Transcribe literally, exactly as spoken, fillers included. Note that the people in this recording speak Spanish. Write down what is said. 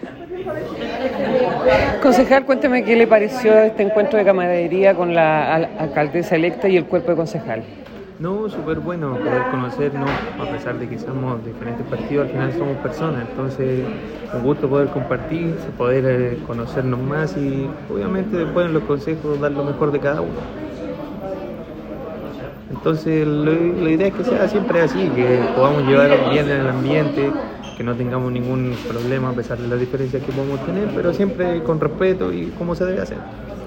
Concejal, cuénteme qué le pareció este encuentro de camaradería con la al- alcaldesa electa y el cuerpo de concejal. No, súper bueno poder conocernos, a pesar de que somos diferentes partidos, al final somos personas, entonces un gusto poder compartir, poder eh, conocernos más y obviamente después en los consejos dar lo mejor de cada uno. Entonces lo- la idea es que sea siempre así, que podamos llevar bien el ambiente, que no tengamos ningún problema a pesar de las diferencias que podamos tener, pero siempre con respeto y como se debe hacer.